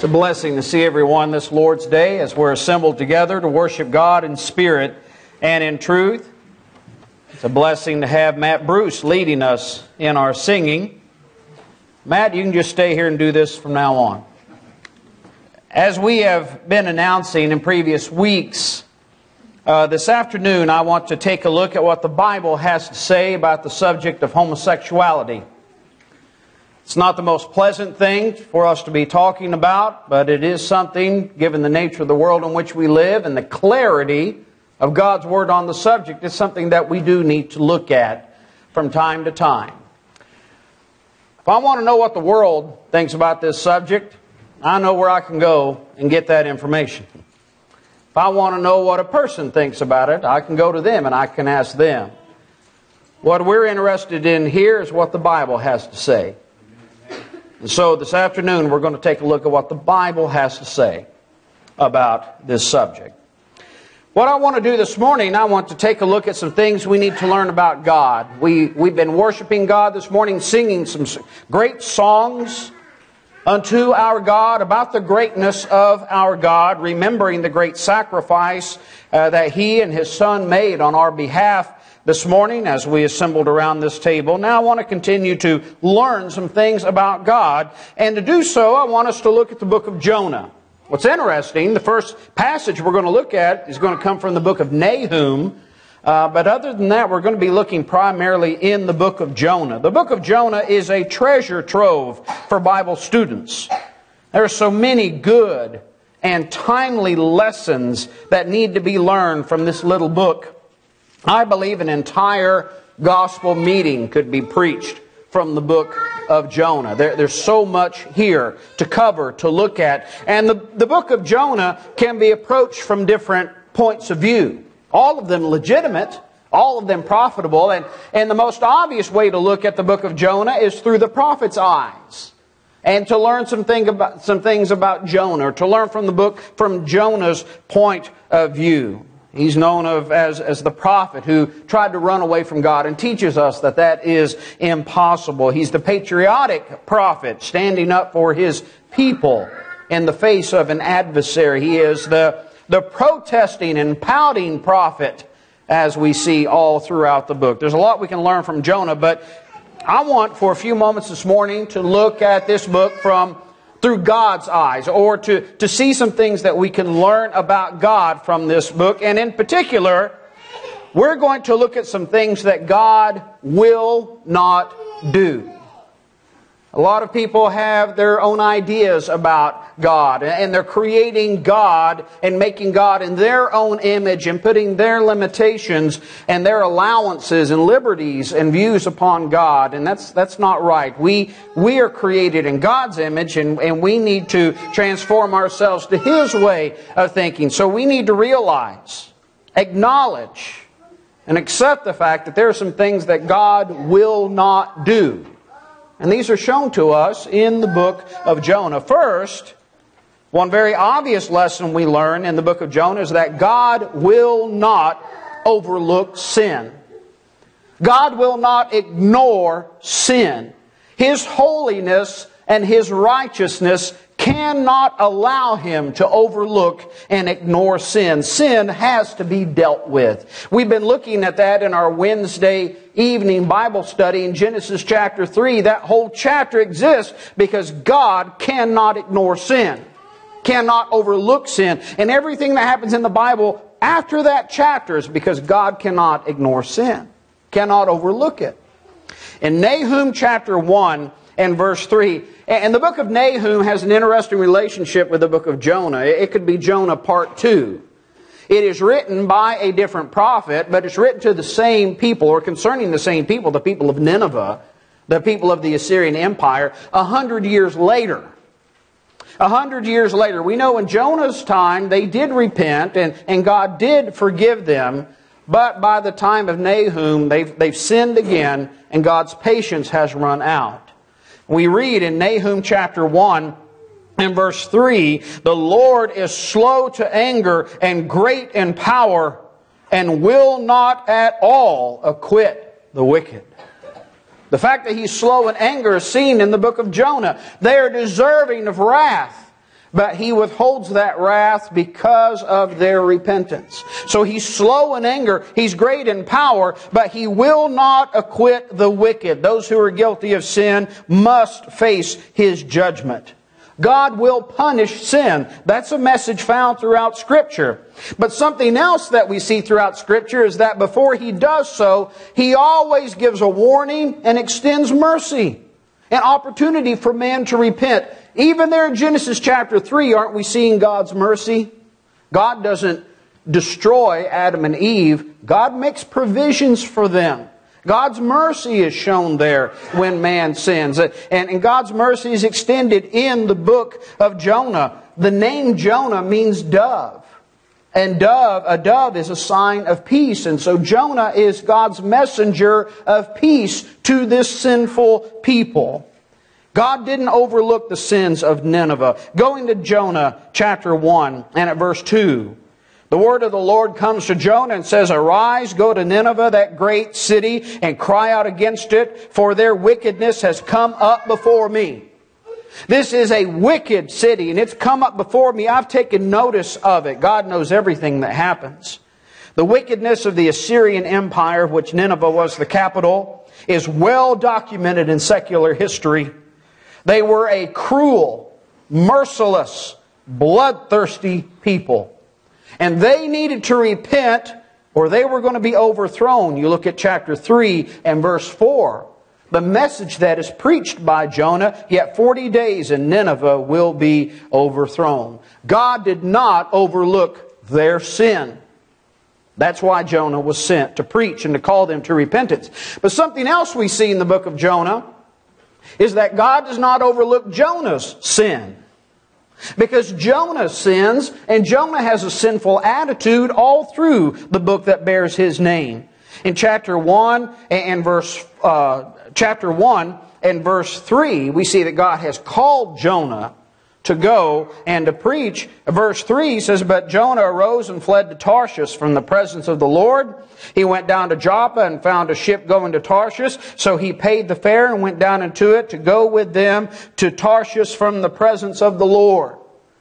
a blessing to see everyone this Lord's Day as we're assembled together to worship God in spirit and in truth. It's a blessing to have Matt Bruce leading us in our singing. Matt, you can just stay here and do this from now on. As we have been announcing in previous weeks, this afternoon I want to take a look at what the Bible has to say about the subject of homosexuality. It's not the most pleasant thing for us to be talking about, but it is something, given the nature of the world in which we live and the clarity of God's Word on the subject, is something that we do need to look at from time to time. If I want to know what the world thinks about this subject, I know where I can go and get that information. If I want to know what a person thinks about it, I can go to them and I can ask them. What we're interested in here is what the Bible has to say. And so this afternoon we're going to take a look at what the Bible has to say about this subject. What I want to do this morning, I want to take a look at some things we need to learn about God. We've been worshiping God this morning, singing some great songs unto our God, about the greatness of our God, remembering the great sacrifice that He and His Son made on our behalf this morning as we assembled around this table. Now I want to continue to learn some things about God, and to do so I want us to look at the book of Jonah. What's interesting, the first passage we're going to look at is going to come from the book of Nahum. But other than that, we're going to be looking primarily in the book of Jonah. The book of Jonah is a treasure trove for Bible students. There are so many good and timely lessons that need to be learned from this little book. I believe an entire gospel meeting could be preached from the book of Jonah. There's so much here to cover, to look at. And the book of Jonah can be approached from different points of view. All of them legitimate, all of them profitable, and the most obvious way to look at the book of Jonah is through the prophet's eyes, and to learn some things about Jonah, or to learn from the book from Jonah's point of view. He's known as the prophet who tried to run away from God, and teaches us that that is impossible. He's the patriotic prophet, standing up for his people in the face of an adversary. He is the protesting and pouting prophet, as we see all throughout the book. There's a lot we can learn from Jonah, but I want for a few moments this morning to look at this book through God's eyes, or to see some things that we can learn about God from this book. And in particular, we're going to look at some things that God will not do. A lot of people have their own ideas about God, and they're creating God and making God in their own image and putting their limitations and their allowances and liberties and views upon God. And that's not right. We are created in God's image, and we need to transform ourselves to His way of thinking. So we need to realize, acknowledge, and accept the fact that there are some things that God will not do. And these are shown to us in the book of Jonah. First, one very obvious lesson we learn in the book of Jonah is that God will not overlook sin. God will not ignore sin. His holiness and His righteousness cannot allow Him to overlook and ignore sin. Sin has to be dealt with. We've been looking at that in our Wednesday evening Bible study in Genesis chapter 3. That whole chapter exists because God cannot ignore sin, cannot overlook sin. And everything that happens in the Bible after that chapter is because God cannot ignore sin, cannot overlook it. In Nahum chapter 1 and verse 3, and the book of Nahum has an interesting relationship with the book of Jonah. It could be Jonah part 2. It is written by a different prophet, but it's written to the same people, or concerning the same people, the people of Nineveh, the people of the Assyrian Empire, 100 years later. 100 years later. We know in Jonah's time they did repent, and God did forgive them, but by the time of Nahum they've sinned again, and God's patience has run out. We read in Nahum chapter 1 and verse 3, "The Lord is slow to anger and great in power, and will not at all acquit the wicked." The fact that He's slow in anger is seen in the book of Jonah. They are deserving of wrath. but He withholds that wrath because of their repentance. So He's slow in anger, He's great in power, but He will not acquit the wicked. Those who are guilty of sin must face His judgment. God will punish sin. That's a message found throughout Scripture. But something else that we see throughout Scripture is that before He does so, He always gives a warning and extends mercy, an opportunity for man to repent. Even there in Genesis chapter 3, aren't we seeing God's mercy? God doesn't destroy Adam and Eve. God makes provisions for them. God's mercy is shown there when man sins. And God's mercy is extended in the book of Jonah. The name Jonah means dove. And a dove is a sign of peace. And so Jonah is God's messenger of peace to this sinful people. God didn't overlook the sins of Nineveh. Going to Jonah chapter 1 and at verse 2. The word of the Lord comes to Jonah and says, "Arise, go to Nineveh, that great city, and cry out against it, for their wickedness has come up before me." This is a wicked city, and it's come up before me. I've taken notice of it. God knows everything that happens. The wickedness of the Assyrian Empire, of which Nineveh was the capital, is well documented in secular history. They were a cruel, merciless, bloodthirsty people. And they needed to repent or they were going to be overthrown. You look at chapter 3 and verse 4. The message that is preached by Jonah, yet 40 days and Nineveh will be overthrown. God did not overlook their sin. That's why Jonah was sent, to preach and to call them to repentance. But something else we see in the book of Jonah is that God does not overlook Jonah's sin. Because Jonah sins, and Jonah has a sinful attitude all through the book that bears his name. In chapter 1 and verse 3, we see that God has called Jonah to go and to preach. Verse 3 says, "But Jonah arose and fled to Tarshish from the presence of the Lord. He went down to Joppa and found a ship going to Tarshish. So he paid the fare and went down into it to go with them to Tarshish from the presence of the Lord."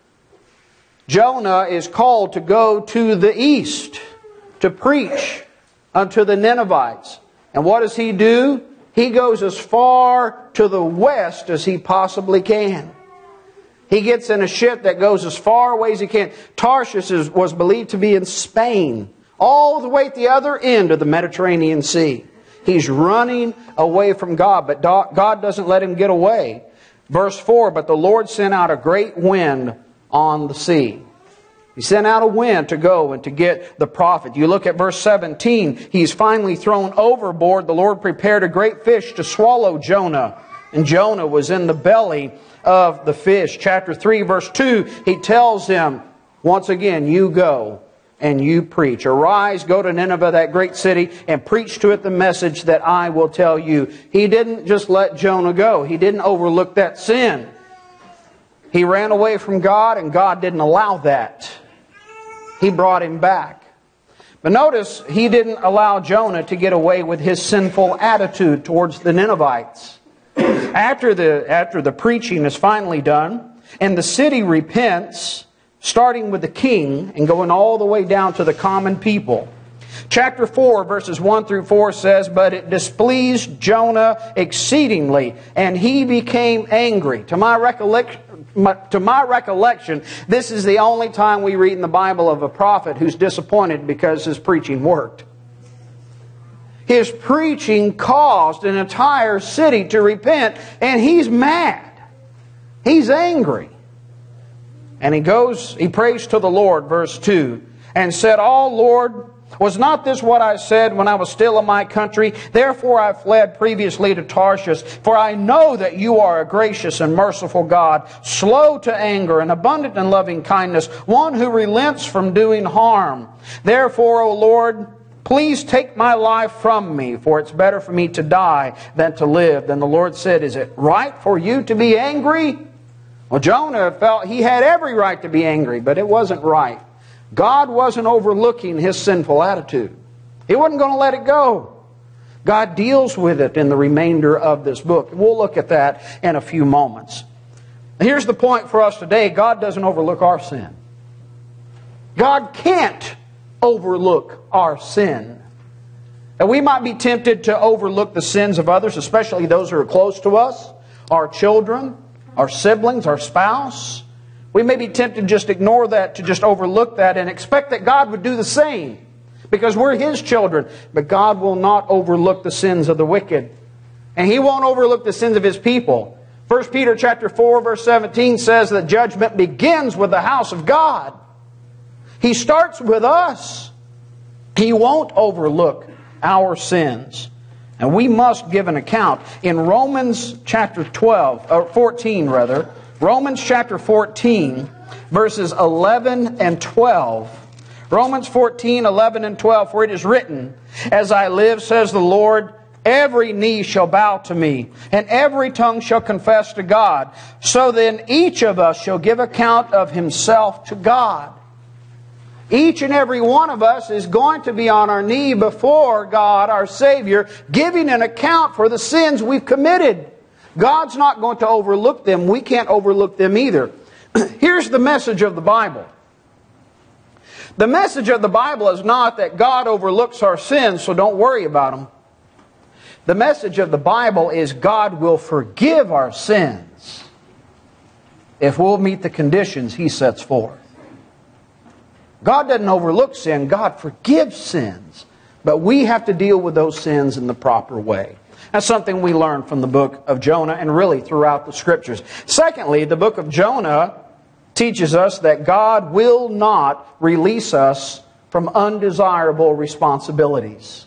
Jonah is called to go to the east to preach unto the Ninevites. And what does he do? He goes as far to the west as he possibly can. He gets in a ship that goes as far away as he can. Tarshish was believed to be in Spain, all the way at the other end of the Mediterranean Sea. He's running away from God, but God doesn't let him get away. Verse 4, "But the Lord sent out a great wind on the sea." He sent out a wind to go and to get the prophet. You look at verse 17. He's finally thrown overboard. The Lord prepared a great fish to swallow Jonah. And Jonah was in the belly of the fish. Chapter 3, verse 2, he tells him, once again, "You go and you preach. Arise, go to Nineveh, that great city, and preach to it the message that I will tell you." He didn't just let Jonah go. He didn't overlook that sin. He ran away from God, and God didn't allow that. He brought him back. But notice, he didn't allow Jonah to get away with his sinful attitude towards the Ninevites. After the preaching is finally done, and the city repents, starting with the king and going all the way down to the common people. Chapter 4, verses 1 through 4 says, "But it displeased Jonah exceedingly, and he became angry." To my recollection, this is the only time we read in the Bible of a prophet who's disappointed because his preaching worked. His preaching caused an entire city to repent, and he's mad. He's angry. And he prays to the Lord, verse 2, and said, "Oh Lord, was not this what I said when I was still in my country? Therefore I fled previously to Tarshish, for I know that you are a gracious and merciful God, slow to anger and abundant in loving kindness, one who relents from doing harm. Therefore, O Lord, please take my life from me, for it's better for me to die than to live." Then the Lord said, "Is it right for you to be angry?" Well, Jonah felt he had every right to be angry, but it wasn't right. God wasn't overlooking his sinful attitude. He wasn't going to let it go. God deals with it in the remainder of this book. We'll look at that in a few moments. Here's the point for us today. God doesn't overlook our sin. God can't overlook our sin. And we might be tempted to overlook the sins of others, especially those who are close to us, our children, our siblings, our spouse. We may be tempted to just ignore that, to just overlook that and expect that God would do the same because we're His children. But God will not overlook the sins of the wicked. And He won't overlook the sins of His people. 1 Peter chapter 4, verse 17 says that judgment begins with the house of God. He starts with us. He won't overlook our sins. And we must give an account. In Romans chapter 14, Romans chapter 14, verses 11 and 12. Romans 14, 11 and 12, for it is written, As I live, says the Lord, every knee shall bow to me, and every tongue shall confess to God. So then each of us shall give account of himself to God. Each and every one of us is going to be on our knee before God, our Savior, giving an account for the sins we've committed. God's not going to overlook them. We can't overlook them either. Here's the message of the Bible. The message of the Bible is not that God overlooks our sins, so don't worry about them. The message of the Bible is God will forgive our sins if we'll meet the conditions He sets forth. God doesn't overlook sin. God forgives sins. But we have to deal with those sins in the proper way. That's something we learn from the book of Jonah and really throughout the Scriptures. Secondly, the book of Jonah teaches us that God will not release us from undesirable responsibilities.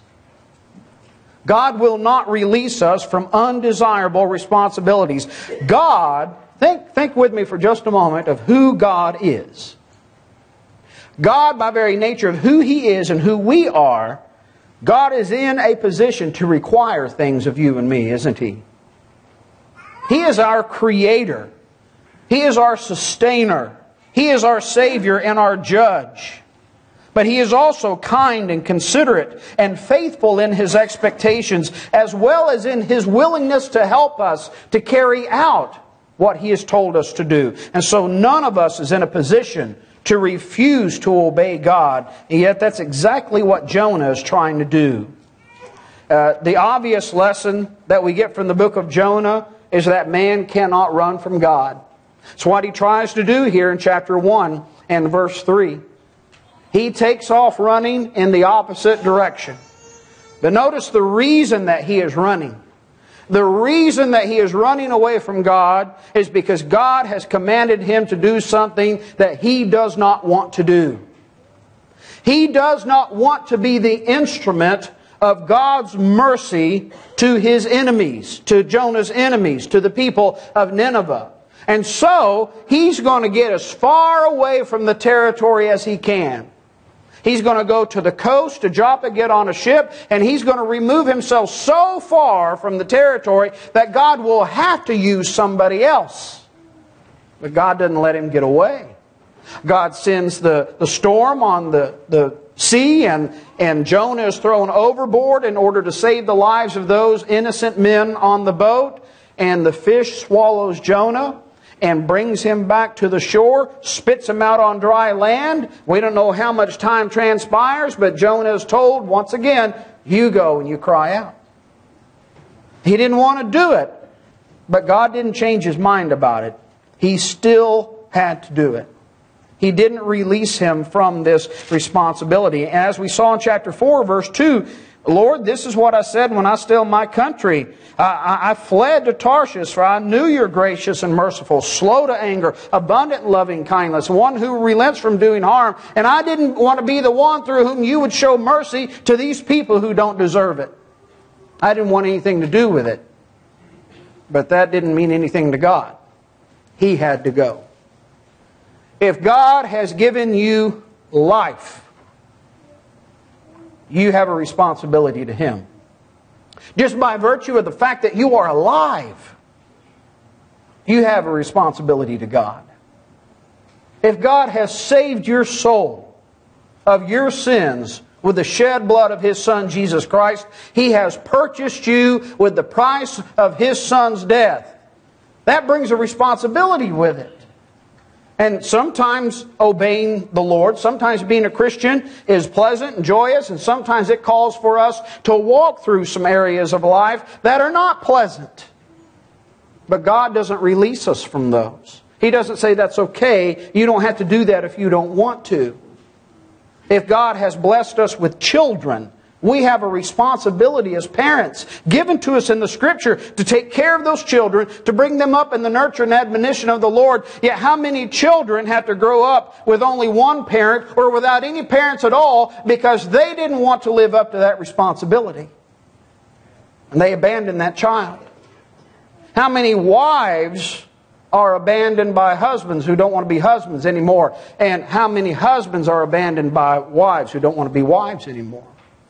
God will not release us from undesirable responsibilities. God, think with me for just a moment of who God is. God, by very nature of who He is and who we are, God is in a position to require things of you and me, isn't He? He is our Creator. He is our Sustainer. He is our Savior and our Judge. But He is also kind and considerate and faithful in His expectations, as well as in His willingness to help us to carry out what He has told us to do. And so none of us is in a position to refuse to obey God. And yet that's exactly what Jonah is trying to do. The obvious lesson that we get from the book of Jonah is that man cannot run from God. It's what he tries to do here in chapter 1 and verse 3. He takes off running in the opposite direction. But notice the reason that he is running. The reason that he is running away from God is because God has commanded him to do something that he does not want to do. He does not want to be the instrument of God's mercy to his enemies, to Jonah's enemies, to the people of Nineveh. And so, he's going to get as far away from the territory as he can. He's going to go to the coast, to Joppa, get on a ship, and he's going to remove himself so far from the territory that God will have to use somebody else. But God doesn't let him get away. God sends the storm on the sea, and Jonah is thrown overboard in order to save the lives of those innocent men on the boat. And the fish swallows Jonah and brings him back to the shore, spits him out on dry land. We don't know how much time transpires, but Jonah is told, once again, you go and you cry out. He didn't want to do it, but God didn't change his mind about it. He still had to do it. He didn't release him from this responsibility. As we saw in chapter 4, verse 2, Lord, this is what I said when I was still in my country. I fled to Tarshish, for I knew You're gracious and merciful, slow to anger, abundant in loving kindness, one who relents from doing harm. And I didn't want to be the one through whom You would show mercy to these people who don't deserve it. I didn't want anything to do with it. But that didn't mean anything to God. He had to go. If God has given you life, you have a responsibility to Him. Just by virtue of the fact that you are alive, you have a responsibility to God. If God has saved your soul of your sins with the shed blood of His Son, Jesus Christ, He has purchased you with the price of His Son's death. That brings a responsibility with it. And sometimes obeying the Lord, sometimes being a Christian is pleasant and joyous, and sometimes it calls for us to walk through some areas of life that are not pleasant. But God doesn't release us from those. He doesn't say that's okay. You don't have to do that if you don't want to. If God has blessed us with children, we have a responsibility as parents given to us in the Scripture to take care of those children, to bring them up in the nurture and admonition of the Lord. Yet how many children have to grow up with only one parent or without any parents at all because they didn't want to live up to that responsibility? And they abandoned that child. How many wives are abandoned by husbands who don't want to be husbands anymore? And how many husbands are abandoned by wives who don't want to be wives anymore?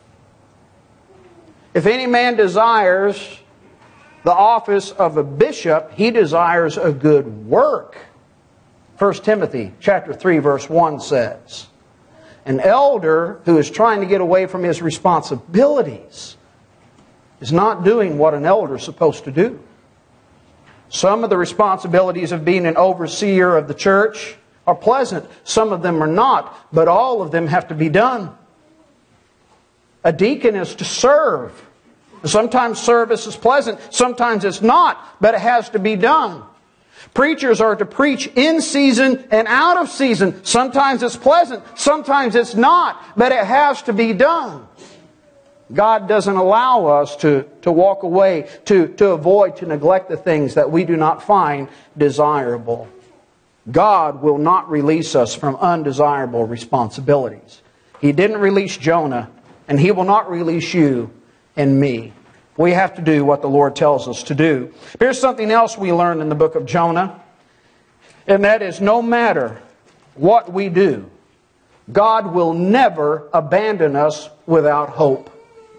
If any man desires the office of a bishop, he desires a good work. 1 Timothy chapter 3 verse 1 says, an elder who is trying to get away from his responsibilities is not doing what an elder is supposed to do. Some of the responsibilities of being an overseer of the church are pleasant. Some of them are not, but all of them have to be done. A deacon is to serve. Sometimes service is pleasant, sometimes it's not, but it has to be done. Preachers are to preach in season and out of season. Sometimes it's pleasant, sometimes it's not, but it has to be done. God doesn't allow us to walk away, to avoid, to neglect the things that we do not find desirable. God will not release us from undesirable responsibilities. He didn't release Jonah, and He will not release you and me. We have to do what the Lord tells us to do. Here's something else we learn in the book of Jonah, and that is no matter what we do, God will never abandon us without hope.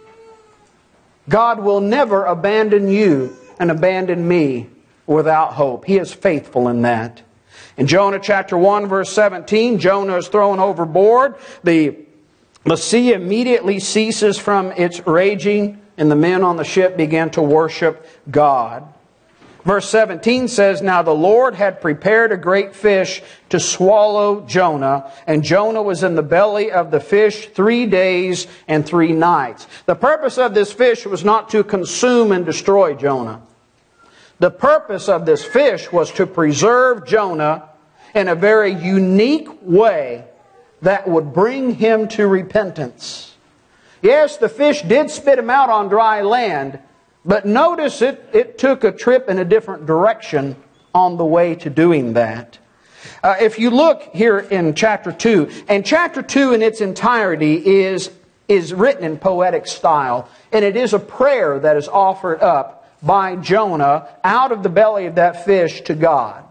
God will never abandon you and abandon me without hope. He is faithful in that. In Jonah chapter 1 verse 17, Jonah is thrown overboard. The sea immediately ceases from its raging, and the men on the ship began to worship God. Verse 17 says, now the Lord had prepared a great fish to swallow Jonah, and Jonah was in the belly of the fish 3 days and 3 nights. The purpose of this fish was not to consume and destroy Jonah. The purpose of this fish was to preserve Jonah in a very unique way that would bring him to repentance. Yes, the fish did spit him out on dry land, but notice it took a trip in a different direction on the way to doing that. If you look here in chapter 2, and chapter 2 in its entirety is written in poetic style, and it is a prayer that is offered up by Jonah out of the belly of that fish to God.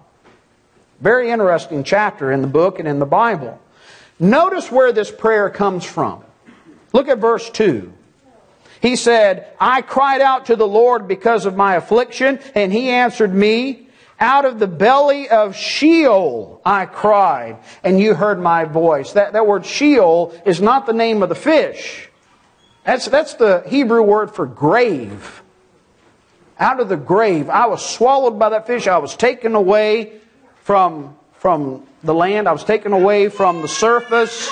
Very interesting chapter in the book and in the Bible. Notice where this prayer comes from. Look at verse 2. He said, I cried out to the Lord because of my affliction, and He answered me. Out of the belly of Sheol I cried, and you heard my voice. That word Sheol is not the name of the fish. That's the Hebrew word for grave. Out of the grave. I was swallowed by that fish. I was taken away from the land. I was taken away from the surface.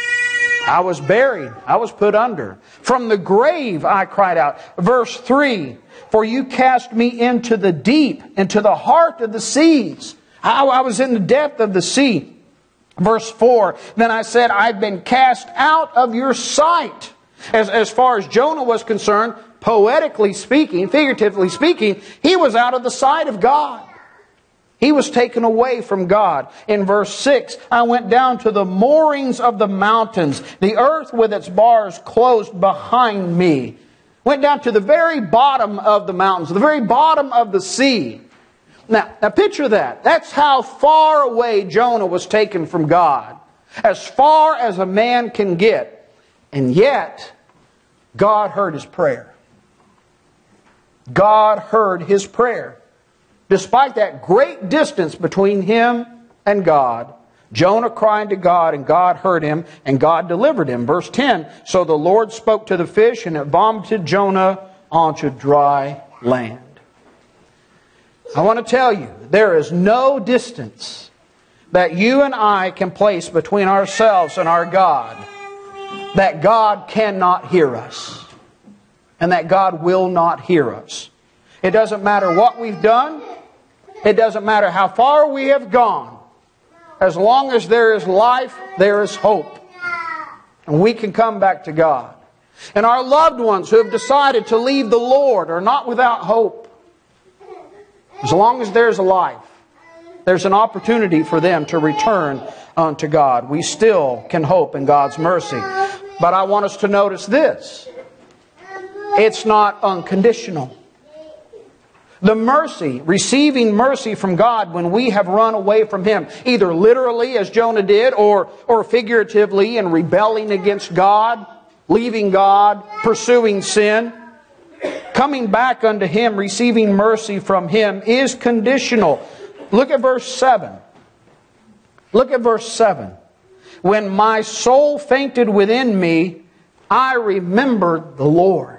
I was buried. I was put under. From the grave I cried out. Verse 3, for you cast me into the deep, into the heart of the seas. I was in the depth of the sea. Verse 4, then I said, I've been cast out of your sight. As far as Jonah was concerned, poetically speaking, figuratively speaking, he was out of the sight of God. He was taken away from God. In verse 6, I went down to the moorings of the mountains, the earth with its bars closed behind me. Went down to the very bottom of the mountains, the very bottom of the sea. Now picture that. That's how far away Jonah was taken from God. As far as a man can get. And yet, God heard his prayer. God heard his prayer. Despite that great distance between him and God, Jonah cried to God, and God heard him, and God delivered him. Verse 10, so the Lord spoke to the fish, and it vomited Jonah onto dry land. I want to tell you, there is no distance that you and I can place between ourselves and our God, that God cannot hear us, and that God will not hear us. It doesn't matter what we've done. It doesn't matter how far we have gone. As long as there is life, there is hope. And we can come back to God. And our loved ones who have decided to leave the Lord are not without hope. As long as there's life, there's an opportunity for them to return unto God. We still can hope in God's mercy. But I want us to notice this. It's not unconditional. The mercy, receiving mercy from God when we have run away from Him, either literally as Jonah did, or figuratively in rebelling against God, leaving God, pursuing sin, coming back unto Him, receiving mercy from Him is conditional. Look at verse 7. Look at verse 7. When my soul fainted within me, I remembered the Lord.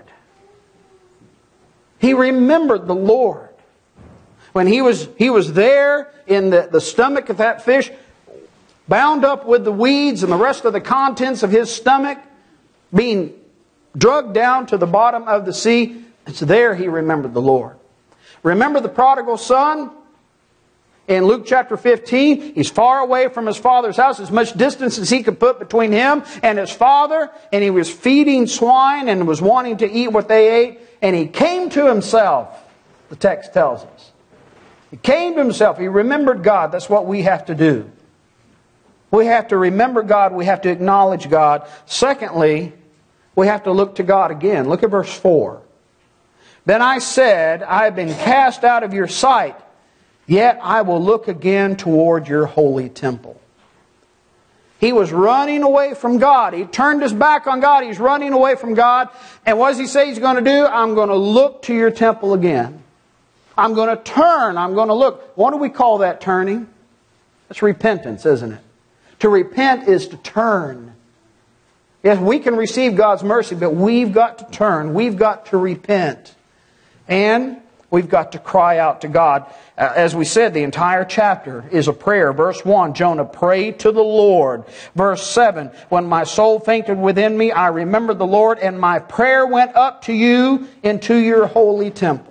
He remembered the Lord. When he was there in the stomach of that fish, bound up with the weeds and the rest of the contents of his stomach, being drugged down to the bottom of the sea, it's there he remembered the Lord. Remember the prodigal son? In Luke chapter 15, he's far away from his father's house, as much distance as he could put between him and his father, and he was feeding swine and was wanting to eat what they ate, and he came to himself, the text tells us. He came to himself. He remembered God. That's what we have to do. We have to remember God. We have to acknowledge God. Secondly, we have to look to God again. Look at verse 4. Then I said, I have been cast out of your sight, yet I will look again toward your holy temple. He was running away from God. He turned his back on God. He's running away from God. And what does he say he's going to do? I'm going to look to your temple again. I'm going to turn. I'm going to look. What do we call that turning? That's repentance, isn't it? To repent is to turn. Yes, we can receive God's mercy, but we've got to turn. We've got to repent. And we've got to cry out to God. As we said, the entire chapter is a prayer. Verse 1, Jonah prayed to the Lord. Verse 7, when my soul fainted within me, I remembered the Lord, and my prayer went up to you into your holy temple.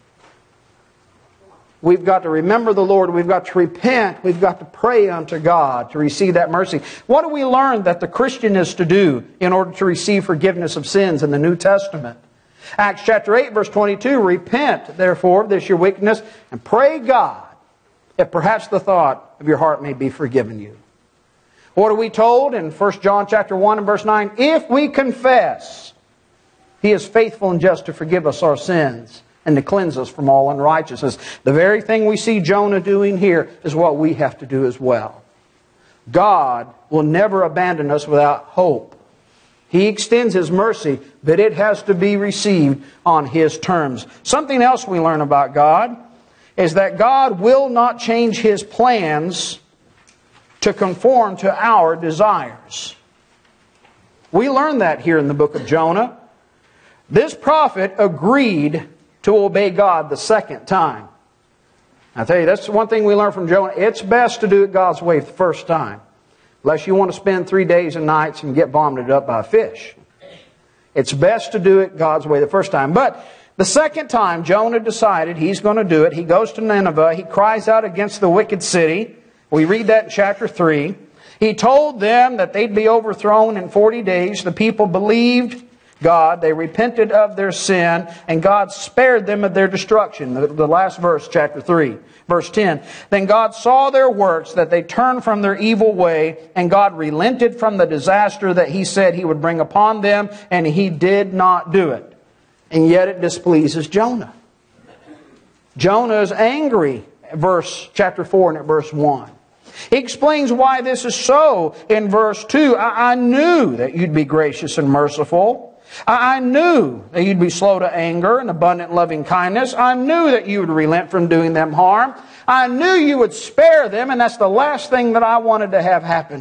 We've got to remember the Lord. We've got to repent. We've got to pray unto God to receive that mercy. What do we learn that the Christian is to do in order to receive forgiveness of sins in the New Testament? Acts chapter 8, verse 22, repent, therefore, of this your wickedness, and pray God that perhaps the thought of your heart may be forgiven you. What are we told in 1 John chapter 1 and verse 9? If we confess, He is faithful and just to forgive us our sins and to cleanse us from all unrighteousness. The very thing we see Jonah doing here is what we have to do as well. God will never abandon us without hope. He extends His mercy, but it has to be received on His terms. Something else we learn about God is that God will not change His plans to conform to our desires. We learn that here in the book of Jonah. This prophet agreed to obey God the second time. I tell you, that's one thing we learn from Jonah. It's best to do it God's way the first time. Unless you want to spend 3 days and nights and get vomited up by a fish. It's best to do it God's way the first time. But the second time, Jonah decided he's going to do it. He goes to Nineveh. He cries out against the wicked city. We read that in chapter 3. He told them that they'd be overthrown in 40 days. The people believed God. They repented of their sin, and God spared them of their destruction. The last verse, chapter 3. Verse 10, then God saw their works, that they turned from their evil way, and God relented from the disaster that He said He would bring upon them, and He did not do it. And yet it displeases Jonah. Jonah is angry, chapter 4 and at verse 1. He explains why this is so in verse 2. I knew that you'd be gracious and merciful. I knew that you'd be slow to anger and abundant loving kindness. I knew that you would relent from doing them harm. I knew you would spare them, and that's the last thing that I wanted to have happen.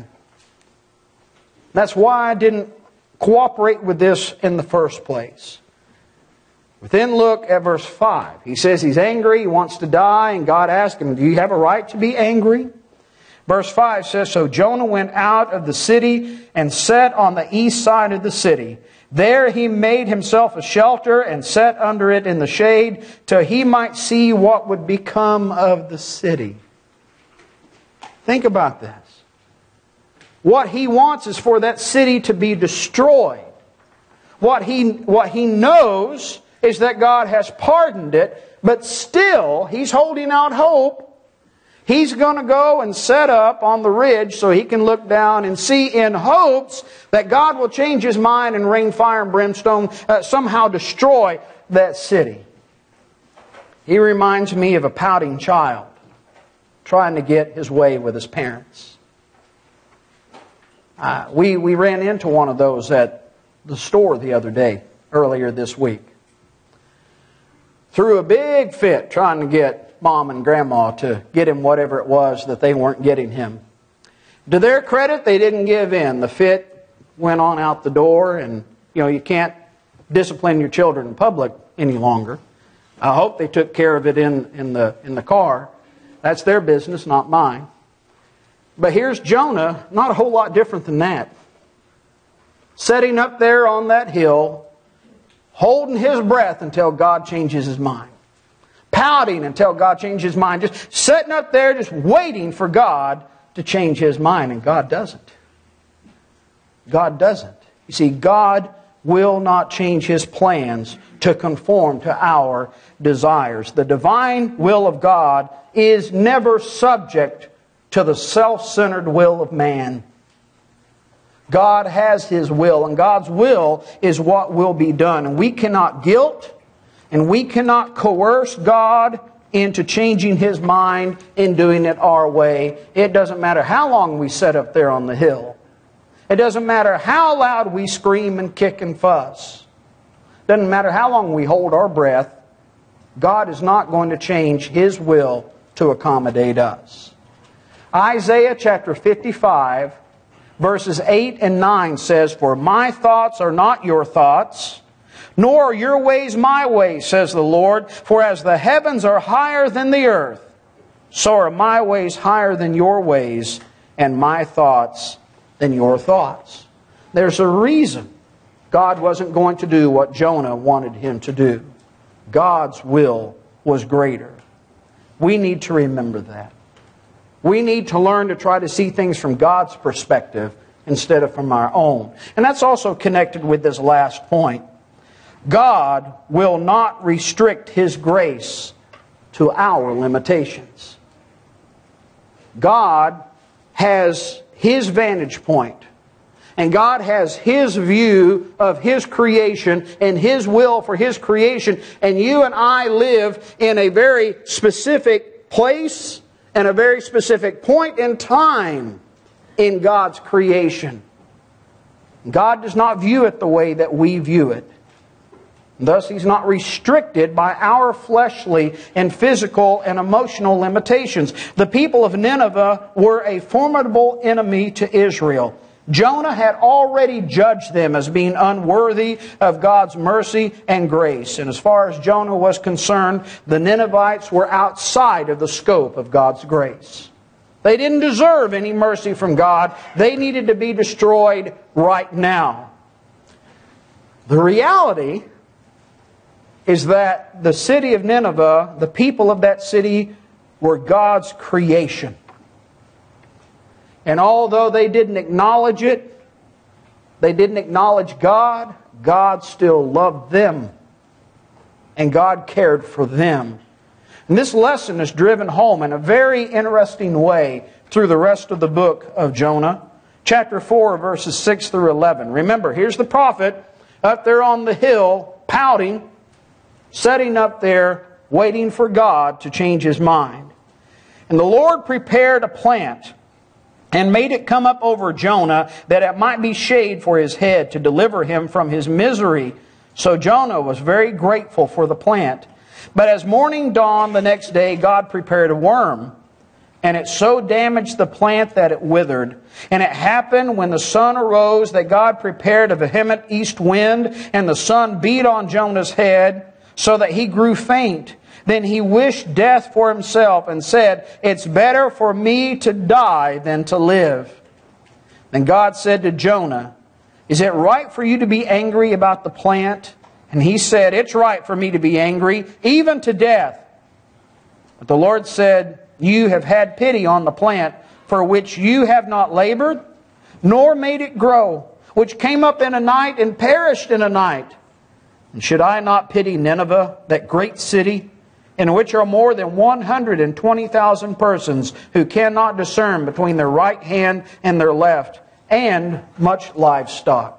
That's why I didn't cooperate with this in the first place. But then look at verse 5. He says he's angry, he wants to die, and God asks him, do you have a right to be angry? Verse 5 says, so Jonah went out of the city and sat on the east side of the city. There he made himself a shelter and sat under it in the shade till he might see what would become of the city. Think about this. What he wants is for that city to be destroyed. What he knows is that God has pardoned it, but still he's holding out hope. He's going to go and set up on the ridge so he can look down and see, in hopes that God will change His mind and rain fire and brimstone, somehow destroy that city. He reminds me of a pouting child trying to get his way with his parents. We ran into one of those at the store the other day, earlier this week. Threw a big fit trying to get Mom and Grandma to get him whatever it was that they weren't getting him. To their credit, they didn't give in. The fit went on out the door, and you can't discipline your children in public any longer. I hope they took care of it in the car. That's their business, not mine. But here's Jonah, not a whole lot different than that. Sitting up there on that hill, holding his breath until God changes His mind. Pouting until God changes His mind. Just sitting up there, just waiting for God to change His mind. And God doesn't. God doesn't. You see, God will not change His plans to conform to our desires. The divine will of God is never subject to the self-centered will of man. God has His will, and God's will is what will be done. And we cannot guilt, and we cannot coerce God into changing His mind in doing it our way. It doesn't matter how long we sit up there on the hill. It doesn't matter how loud we scream and kick and fuss. It doesn't matter how long we hold our breath. God is not going to change His will to accommodate us. Isaiah chapter 55, verses 8 and 9 says, for my thoughts are not your thoughts, nor are your ways my ways, says the Lord. For as the heavens are higher than the earth, so are my ways higher than your ways, and my thoughts than your thoughts. There's a reason God wasn't going to do what Jonah wanted Him to do. God's will was greater. We need to remember that. We need to learn to try to see things from God's perspective instead of from our own. And that's also connected with this last point. God will not restrict His grace to our limitations. God has His vantage point, and God has His view of His creation and His will for His creation, and you and I live in a very specific place and a very specific point in time in God's creation. God does not view it the way that we view it. Thus, He's not restricted by our fleshly and physical and emotional limitations. The people of Nineveh were a formidable enemy to Israel. Jonah had already judged them as being unworthy of God's mercy and grace. And as far as Jonah was concerned, the Ninevites were outside of the scope of God's grace. They didn't deserve any mercy from God. They needed to be destroyed right now. The reality is that the city of Nineveh, the people of that city, were God's creation. And although they didn't acknowledge it, they didn't acknowledge God, God still loved them. And God cared for them. And this lesson is driven home in a very interesting way through the rest of the book of Jonah. Chapter 4, verses 6 through 11. Remember, here's the prophet up there on the hill, pouting, sitting up there, waiting for God to change His mind. And the Lord prepared a plant and made it come up over Jonah, that it might be shade for his head, to deliver him from his misery. So Jonah was very grateful for the plant. But as morning dawned the next day, God prepared a worm, and it so damaged the plant that it withered. And it happened when the sun arose that God prepared a vehement east wind, and the sun beat on Jonah's head, so that he grew faint. Then he wished death for himself and said, "It's better for me to die than to live." Then God said to Jonah, "Is it right for you to be angry about the plant?" And he said, "It's right for me to be angry, even to death." But the Lord said, "You have had pity on the plant for which you have not labored, nor made it grow, which came up in a night and perished in a night. And should I not pity Nineveh, that great city, in which are more than 120,000 persons who cannot discern between their right hand and their left, and much livestock?"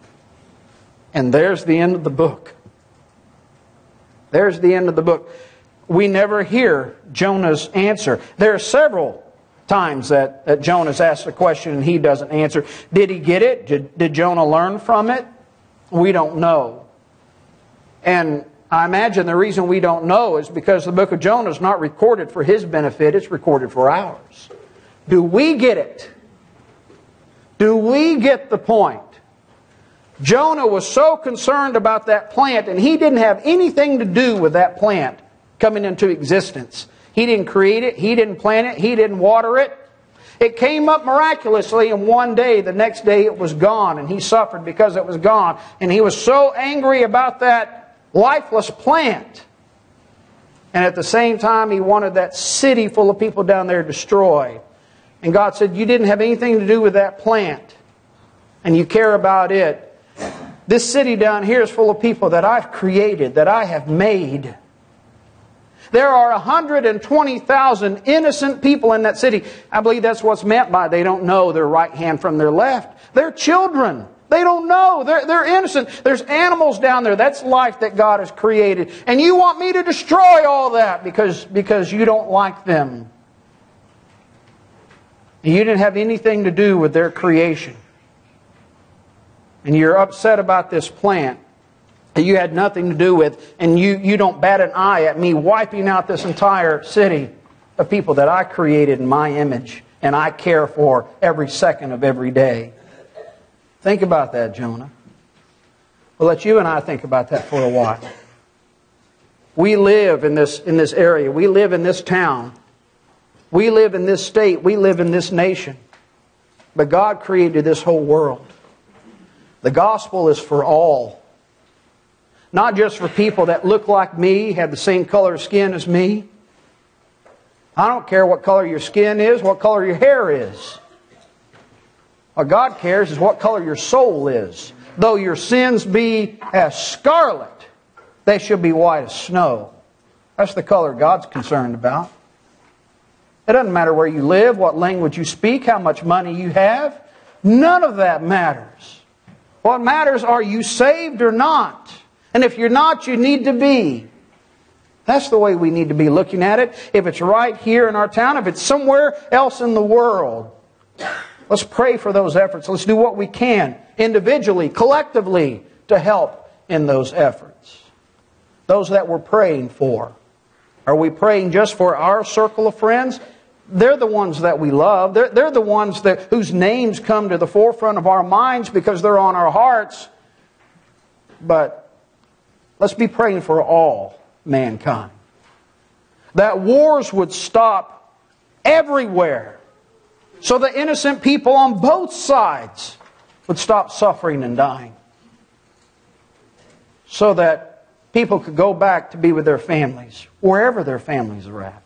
And there's the end of the book. There's the end of the book. We never hear Jonah's answer. There are several times that Jonah's asked a question and he doesn't answer. Did he get it? Did Jonah learn from it? We don't know. And I imagine the reason we don't know is because the book of Jonah is not recorded for his benefit, it's recorded for ours. Do we get it? Do we get the point? Jonah was so concerned about that plant, and he didn't have anything to do with that plant coming into existence. He didn't create it, he didn't plant it, he didn't water it. It came up miraculously in one day. The next day it was gone, and he suffered because it was gone. And he was so angry about that lifeless plant. And at the same time, he wanted that city full of people down there destroyed. And God said, "You didn't have anything to do with that plant, and you care about it. This city down here is full of people that I've created, that I have made. There are 120,000 innocent people in that city." I believe that's what's meant by they don't know their right hand from their left. They're children. They don't know. They're innocent. There's animals down there. That's life that God has created. And you want me to destroy all that because you don't like them. You didn't have anything to do with their creation. And you're upset about this plant that you had nothing to do with, and you don't bat an eye at me wiping out this entire city of people that I created in my image and I care for every second of every day. Think about that, Jonah. Well, let you and I think about that for a while. We live in this area. We live in this town. We live in this state. We live in this nation. But God created this whole world. The gospel is for all. Not just for people that look like me, have the same color of skin as me. I don't care what color your skin is, what color your hair is. What God cares is what color your soul is. Though your sins be as scarlet, they shall be white as snow. That's the color God's concerned about. It doesn't matter where you live, what language you speak, how much money you have. None of that matters. What matters, are you saved or not? And if you're not, you need to be. That's the way we need to be looking at it. If it's right here in our town, if it's somewhere else in the world, let's pray for those efforts. Let's do what we can, individually, collectively, to help in those efforts. Those that we're praying for. Are we praying just for our circle of friends? They're the ones that we love. They're the ones whose names come to the forefront of our minds because they're on our hearts. But let's be praying for all mankind. That wars would stop everywhere, so that innocent people on both sides would stop suffering and dying. So that people could go back to be with their families, wherever their families are at.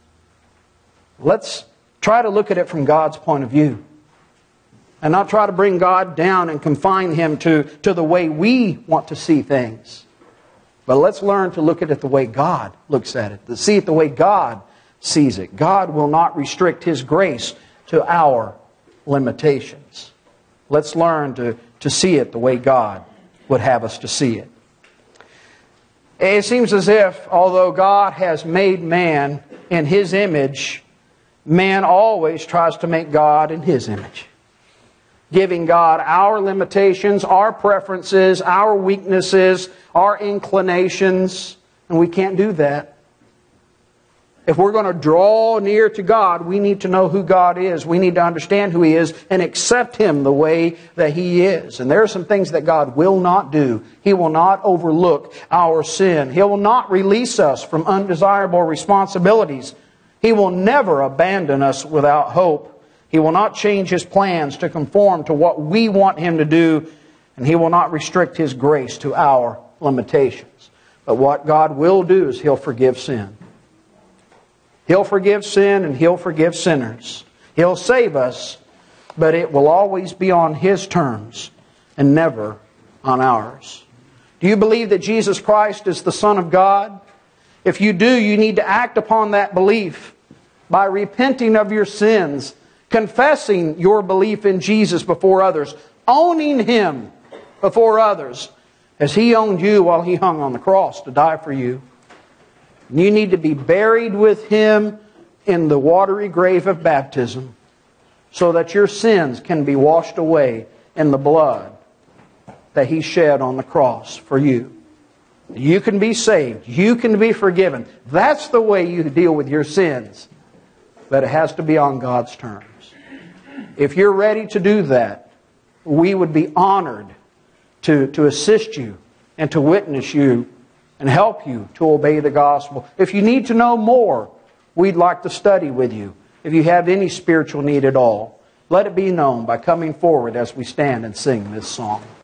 Let's try to look at it from God's point of view. And not try to bring God down and confine Him to the way we want to see things. But let's learn to look at it the way God looks at it. To see it the way God sees it. God will not restrict His grace to our limitations. Let's learn to see it the way God would have us to see it. It seems as if, although God has made man in His image, man always tries to make God in His image. Giving God our limitations, our preferences, our weaknesses, our inclinations. And we can't do that. If we're going to draw near to God, we need to know who God is. We need to understand who He is and accept Him the way that He is. And there are some things that God will not do. He will not overlook our sin. He will not release us from undesirable responsibilities. He will never abandon us without hope. He will not change His plans to conform to what we want Him to do. And He will not restrict His grace to our limitations. But what God will do is He'll forgive sin. He'll forgive sin and He'll forgive sinners. He'll save us, but it will always be on His terms and never on ours. Do you believe that Jesus Christ is the Son of God? If you do, you need to act upon that belief by repenting of your sins, confessing your belief in Jesus before others, owning Him before others, as He owned you while He hung on the cross to die for you. You need to be buried with Him in the watery grave of baptism so that your sins can be washed away in the blood that He shed on the cross for you. You can be saved. You can be forgiven. That's the way you deal with your sins. But it has to be on God's terms. If you're ready to do that, we would be honored to assist you and to witness you and help you to obey the gospel. If you need to know more, we'd like to study with you. If you have any spiritual need at all, let it be known by coming forward as we stand and sing this song.